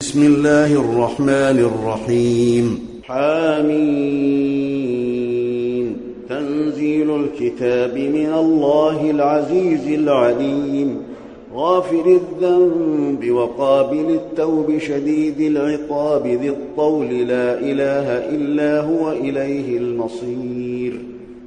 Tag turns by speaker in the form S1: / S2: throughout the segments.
S1: بسم الله الرحمن الرحيم. حميم. تنزيل الكتاب من الله العزيز العليم، غافر الذنب وقابل التوب شديد العقاب ذي الطول لا إله إلا هو إليه المصير.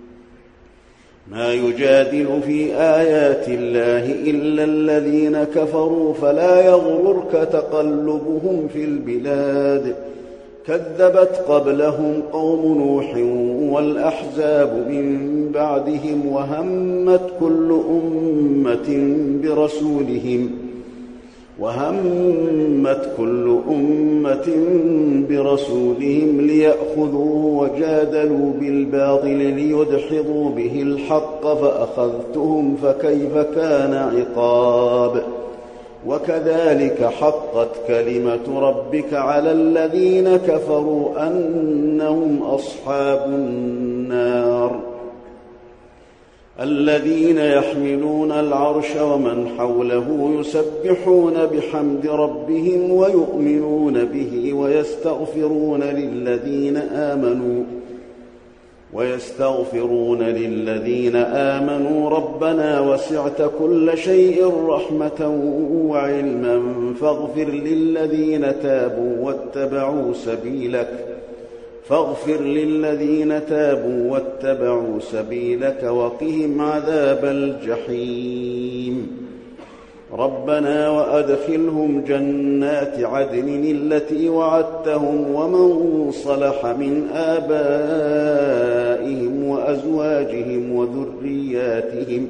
S1: ما يجادل في آيات الله إلا الذين كفروا فلا يغررك تقلبهم في البلاد. كذبت قبلهم قوم نوح والأحزاب من بعدهم وهمت كل أمة برسولهم ليأخذوه وجادلوا بالباطل ليدحضوا به الحق فأخذتهم فكيف كان عقاب. وكذلك حقت كلمة ربك على الذين كفروا أنهم أصحاب النار. الذين يحملون العرش ومن حوله يسبحون بحمد ربهم ويؤمنون به ويستغفرون للذين آمنوا ربنا وسعت كل شيء رحمة وعلما فاغفر للذين تابوا واتبعوا سبيلك وقهم عذاب الجحيم. ربنا وأدخلهم جنات عدن التي وعدتهم ومن صلح من آبائهم وأزواجهم وذرياتهم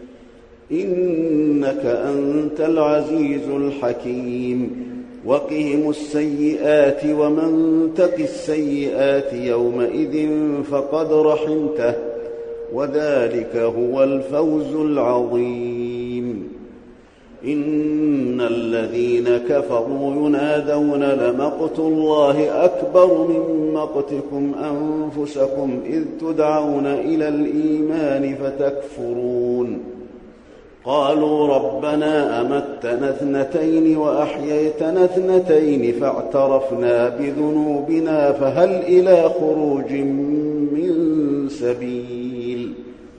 S1: إنك أنت العزيز الحكيم. وقهم السيئات ومن تق السيئات يومئذ فقد رحمته وذلك هو الفوز العظيم. إن الذين كفروا ينادون لمقت الله أكبر من مقتكم أنفسكم إذ تدعون إلى الإيمان فتكفرون. قالوا ربنا أمتنا اثنتين وأحييتنا اثنتين فاعترفنا بذنوبنا فهل إلى خروج من سبيل.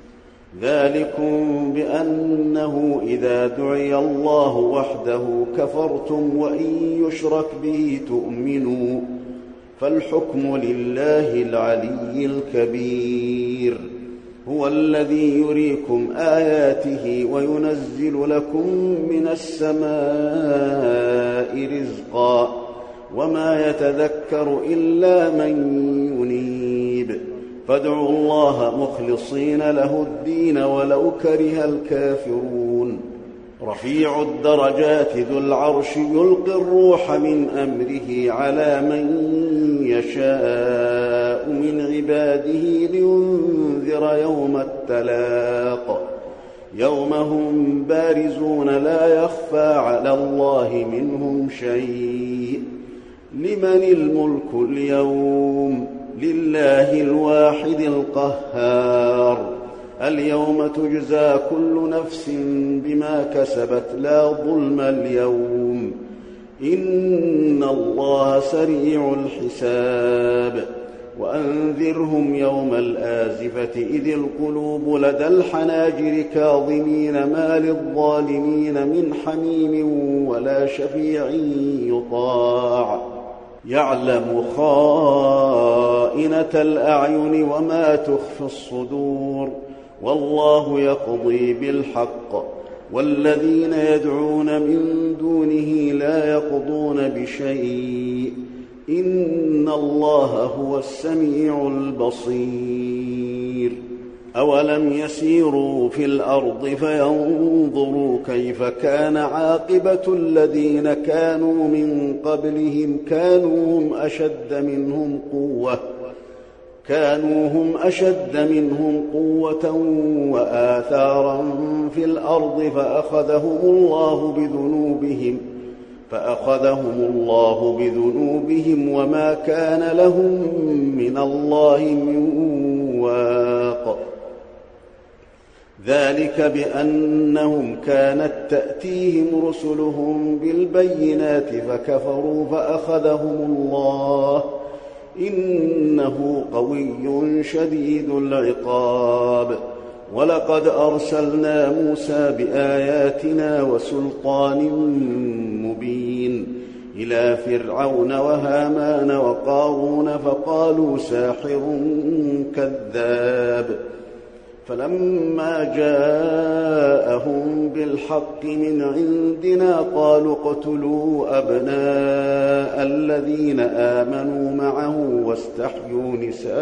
S1: ذلكم بأنه إذا دعي الله وحده كفرتم وإن يشرك به تؤمنوا فالحكم لله العلي الكبير. هو الذي يريكم آياته وينزل لكم من السماء رزقا وما يتذكر إلا من ينيب. فادعوا الله مخلصين له الدين ولو كره الكافرون. رفيع الدرجات ذو العرش يلقي الروح من أمره على من يشاء من عباده لينذر يوم التلاق يوم هم بارزون لا يخفى على الله منهم شيء. لمن الملك اليوم؟ لله الواحد القهار. اليوم تجزى كل نفس بما كسبت لا ظلم اليوم إن الله سريع الحساب. وأنذرهم يوم الآزفة إذ القلوب لدى الحناجر كاظمين ما للظالمين من حميم ولا شفيع يطاع. يعلم خائنة الأعين وما تخفي الصدور والله يقضي بالحق والذين يدعون من دونه لا يقضون بشيء إن الله هو السميع البصير. أولم يسيروا في الأرض فينظروا كيف كان عاقبة الذين كانوا من قبلهم كانوا هم أشد منهم قوة وآثارا في الأرض فأخذهم الله بذنوبهم وما كان لهم من الله من واق. ذلك بأنهم كانت تأتيهم رسلهم بالبينات فكفروا فأخذهم الله إنه قوي شديد العقاب. ولقد أرسلنا موسى بآياتنا وسلطان مبين إلى فرعون وهامان وقارون فقالوا ساحر كذاب. فلما جاءهم بالحق من عندنا قالوا اقتلوا أبناء الذين آمنوا معه واستحيوا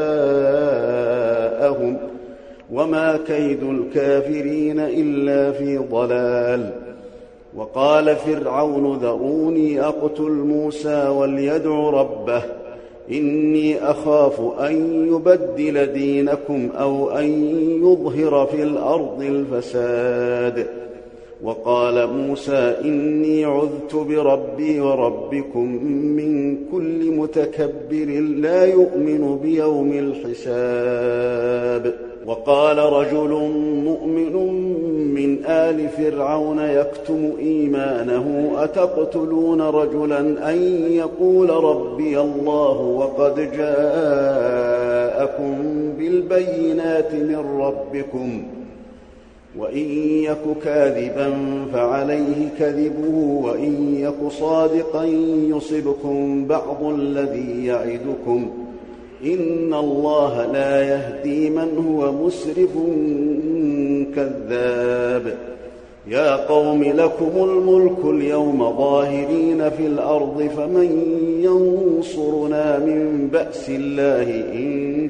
S1: نساءهم وما كيد الكافرين إلا في ضلال. وقال فرعون ذروني أقتل موسى وليدع ربه إني أخاف أن يبدل دينكم أو أن يظهر في الأرض الفساد. وقال موسى إني عذت بربي وربكم من كل متكبر لا يؤمن بيوم الحساب. وقال رجل مؤمن من آل فرعون يكتم إيمانه أتقتلون رجلا أن يقول ربي الله وقد جاءكم بالبينات من ربكم وإن يك كاذبا فعليه كذبه وإن يك صادقا يصبكم بعض الذي يعدكم إن الله لا يهدي من هو مسرف كذاب. يا قوم لكم الملك اليوم ظاهرين في الأرض فمن ينصرنا من بأس الله إن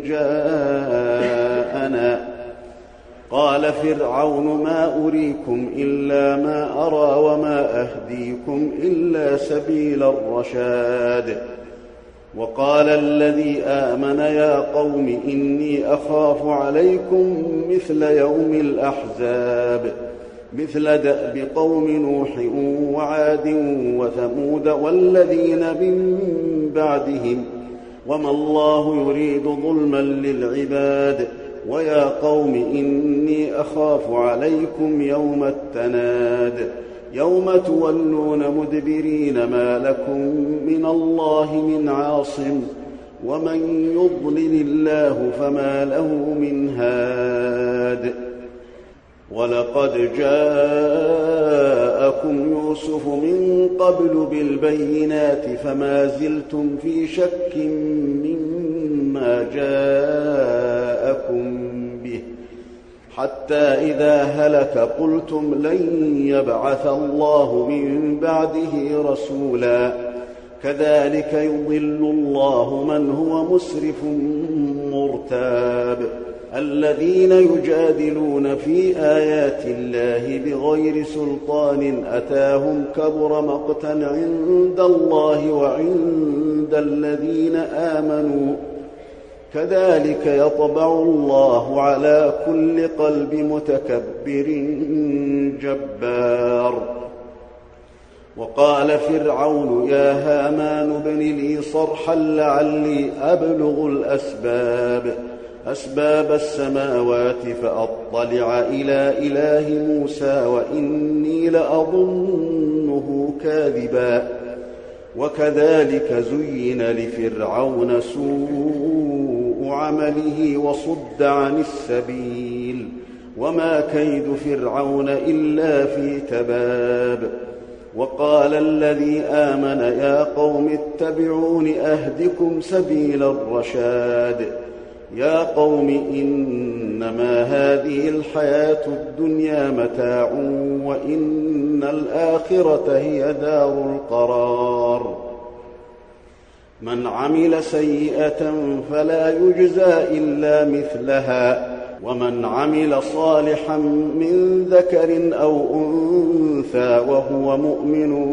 S1: جاءنا. قال فرعون ما أريكم إلا ما أرى وما أهديكم إلا سبيل الرشاد. وقال الذي آمن يا قوم إني أخاف عليكم مثل يوم الأحزاب مثل دأب قوم نوح وعاد وثمود والذين من بعدهم وما الله يريد ظلما للعباد. ويا قوم إني أخاف عليكم يوم التناد يوم تولون مدبرين ما لكم من الله من عاصم ومن يضلل الله فما له من هاد. ولقد جاءكم يوسف من قبل بالبينات فما زلتم في شك مما جاءكم به حتى إذا هلك قلتم لن يبعث الله من بعده رسولا كذلك يضل الله من هو مسرف مرتاب. الذين يجادلون في آيات الله بغير سلطان أتاهم كبر مقتا عند الله وعند الذين آمنوا كذلك يطبع الله على كل قلب متكبر جبار. وقال فرعون يا هامان ابن لي صرحا لعلي أبلغ أسباب السماوات فأطلع إلى إله موسى وإني لأظنه كاذبا. وكذلك زين لفرعون سوء عمله وصد عن السبيل وما كيد فرعون إلا في تباب. وقال الذي آمن يا قوم اتبعون أهدكم سبيل الرشاد. يا قوم إنما هذه الحياة الدنيا متاع وإن الآخرة هي دار القرار. من عمل سيئة فلا يجزى إلا مثلها ومن عمل صالحا من ذكر أو أنثى وهو مؤمن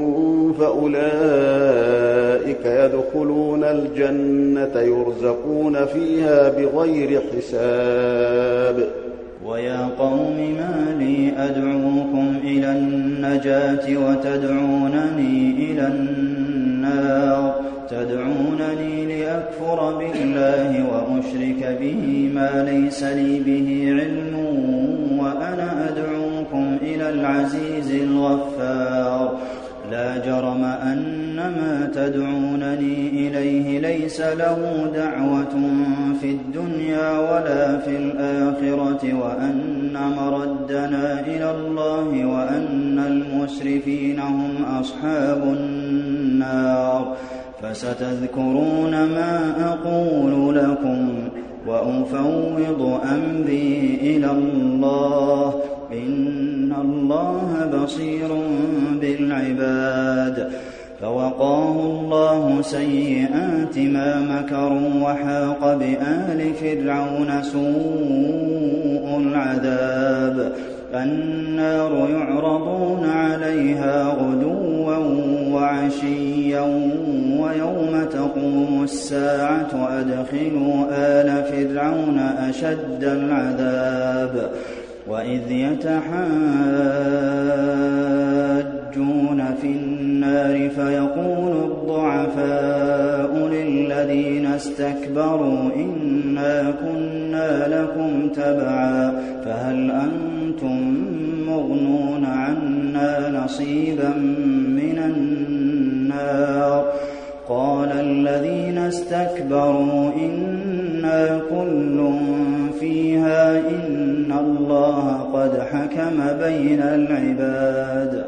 S1: فأولئك يدخلون الجنة يرزقون فيها بغير حساب.
S2: ويا قوم ما لي أدعوكم إلى النجاة وتدعونني إلى النار تدعونني لأكفر بالله وأشرك به ما ليس لي به علم وأنا أدعوكم إلى العزيز الغفار لا جرم أن ما تدعونني إليه ليس له دعوة في الدنيا ولا في الآخرة وأن مردنا إلى الله وأن المسرفين هم أصحاب النار فستذكرون ما أقول لكم وأفوض أمري إلى الله إن الله بصير بالعباد فوقاه الله سيئات ما مكروا وحاق بآل فرعون سوء العذاب النار يعرضون عليها غدوا وعشيا ويوم تقوم الساعة أدخلوا آل فرعون أشد العذاب وإذ يتحاجون في النار فيقول الضعفاء للذين استكبروا إنا كنا لكم تبعا فهل أنتم مغنون عنا نصيبا من النار قال الذين استكبروا إنا كل فيها إن الله قد حكم بين العباد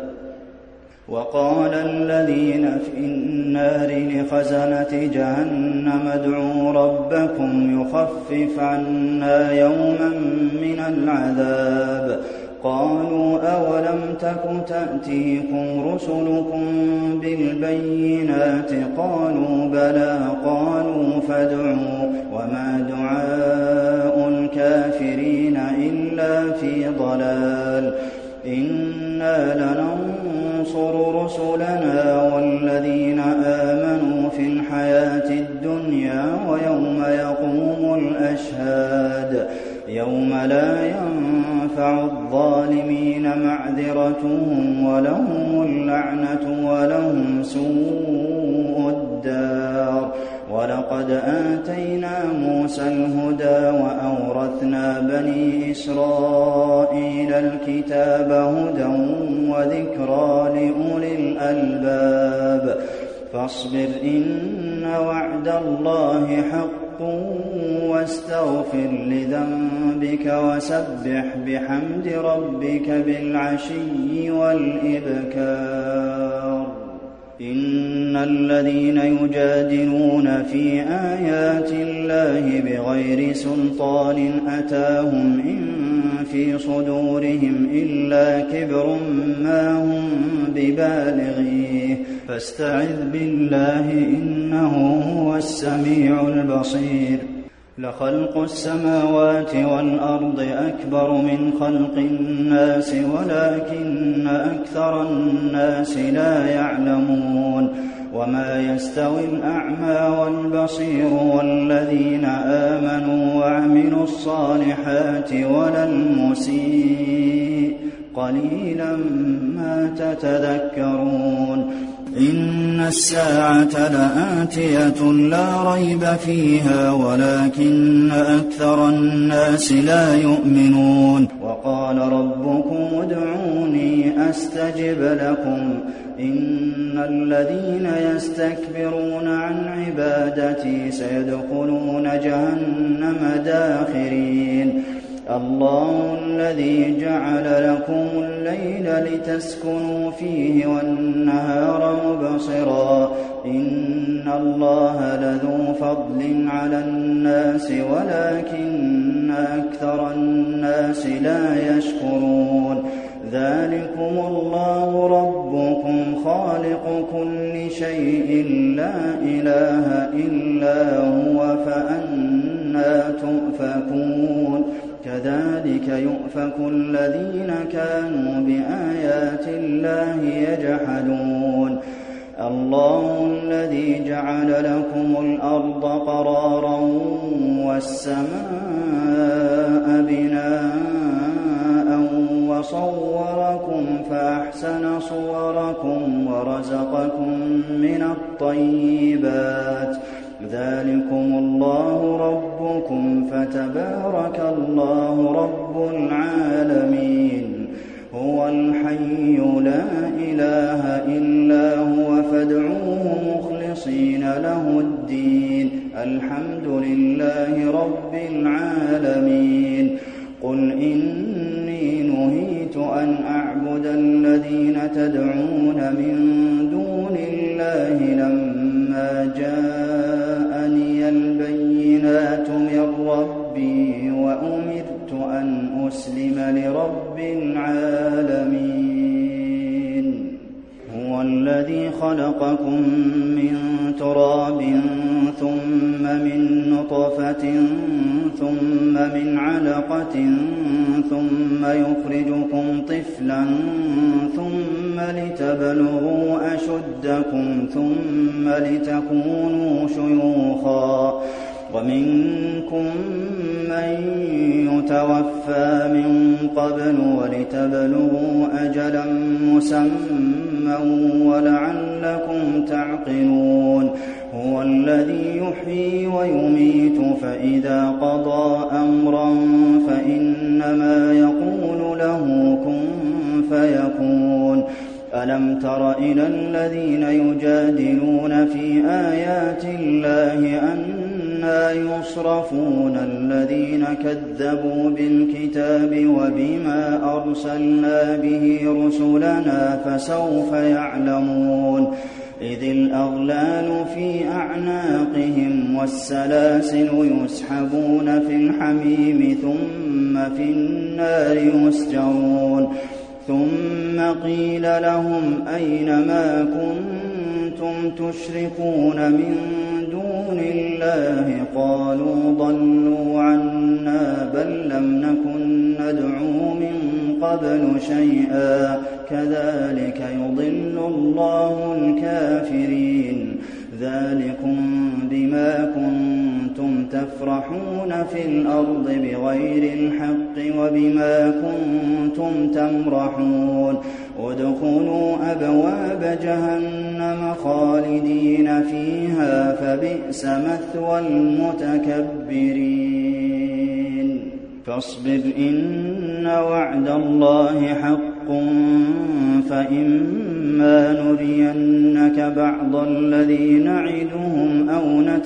S2: وقال الذين في النار لخزنة جهنم ادعوا ربكم يخفف عنا يوما من العذاب قالوا أولم تك تأتيكم رسلكم بالبينات قالوا بلى قالوا فادعوا وما دعاء الكافرين إلا في ضلال إنا لننصر رسلنا والذين آمنوا في الحياة الدنيا ويوم يقوم الأشهاد يوم لا ينفع الظالمين معذرتهم ولهم اللعنة ولهم سوء الدار ولقد آتينا موسى الهدى وأورثنا بني إسرائيل الكتاب هدى وذكرى لأولي الألباب فاصبر إن وعد الله حق واستغفر لذنبك وسبح بحمد ربك بالعشي والإبكار إن الذين يجادلون في آيات الله بغير سلطان أتاهم إن في صدورهم إلا كبر ما هم ببالغيه فاستعذ بالله إنه هو السميع البصير لخلق السماوات والأرض أكبر من خلق الناس ولكن أكثر الناس لا يعلمون وما يستوي الأعمى والبصير والذين آمنوا وعملوا الصالحات ولا المسيء قليلا ما تتذكرون إن الساعة لآتية لا ريب فيها ولكن أكثر الناس لا يؤمنون وقال ربكم ادعوني أستجب لكم إن الذين يستكبرون عن عبادتي سيدخلون جهنم داخرين الله الذي جعل لكم الليل لتسكنوا فيه والنهار مبصرا إن الله لذو فضل على الناس ولكن أكثر الناس لا يشكرون ذلكم الله ربكم خالق كل شيء لا إله إلا هو فأنى تؤفكون كذلك يؤفك الذين كانوا بآيات الله يجحدون الله الذي جعل لكم الأرض قرارا والسماء بناء وصوركم فأحسن صوركم ورزقكم من الطيبات ذلكم الله ربكم فتبارك الله رب العالمين هو الحي لا إله إلا هو فادعوه مخلصين له الدين الحمد لله رب العالمين قل إني نهيت أن أعبد الذين تدعون من دون الله لما جاءني البينات من ربي وأمرت أن أسلم لرب العالمين هو الذي خلقكم من تراب ثم من نطفة ثم من علقة ثم يخرجكم طفلا ثم لتبلغوا أشدكم ثم لتكونوا شيوخا ومنكم من يتوفى من قبل ولتبلغوا أجلا مسمى ولعلكم تعقلون هو الذي يحيي ويميت فإذا قضى أمرا فإنما يقول له كن فيكون ألم تر إلى الذين يجادلون في آيات الله أنى يصرفون الذين كذبوا بالكتاب وبما أرسلنا به رسلنا فسوف يعلمون إذ الأغلال في أعناقهم والسلاسل يسحبون في الحميم ثم في النار يسجرون ثم قيل لهم أين ما كنتم تشركون من دون الله قالوا ضلوا عنا بل لم نكن ندعو من قبل شيئا كذلك يضل الله الكافرين ذلكم بما كنتم تفرحون في الأرض بغير الحق وبما كنتم تمرحون ادخلوا أبواب جهنم خالدين فيها فبئس مثوى المتكبرين فاصبر إن وعد الله حق فإما نرينك بعض الذي نعدهم أو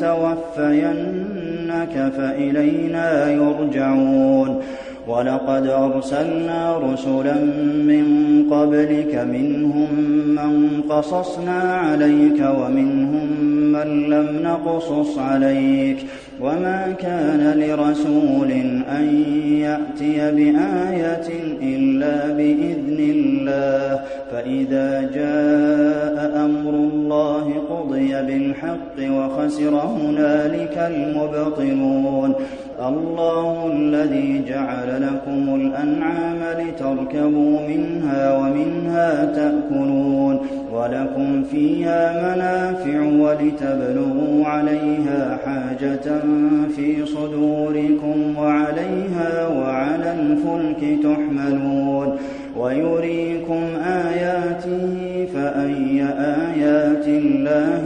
S2: نتوفينك فإلينا يرجعون ولقد أرسلنا رسلا من قبلك منهم من قصصنا عليك ومنهم من لم نقصص عليك وما كان لرسول أن يأتي بآية إلا بإذن الله فإذا جاء أمر الله قضي بالحق وخسر هنالك المبطلون الله الذي جعل لكم الأنعام لتركبوا منها ومنها تأكلون ولكم فيها منافع ولتبلغوا عليها حاجة في صدوركم وعليها وعلى الفلك تحملون ويريكم آياته فأي آيات الله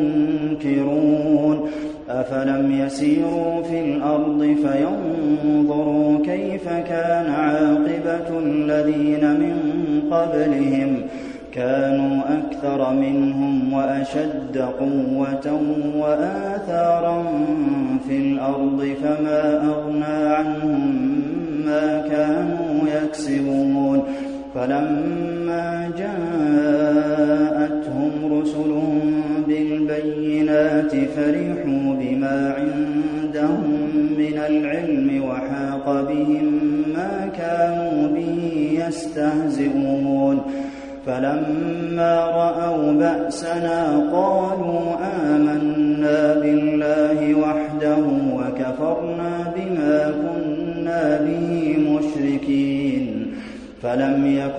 S2: تنكرون أفلم يسيروا في الأرض فينظروا كيف كان عاقبة الذين من قبلهم كانوا أكثر منهم وأشد قوة وآثارا في الأرض فما أغنى عنهم ما كانوا يكسبون فلما جاءتهم رسلهم بالبينات فرحوا بما عندهم من العلم وحاق بهم ما كانوا به يستهزئون فلما رأوا بأسنا قالوا آمنا بالله وحده وكفرنا بما كنا به مشركين فلم يك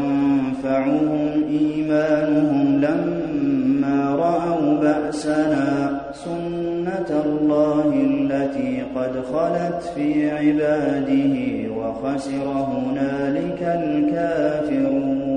S2: ينفعهم إيمانهم لما رأوا بأسنا سنة الله التي قد خلت في عباده وخسر هنالك الكافرون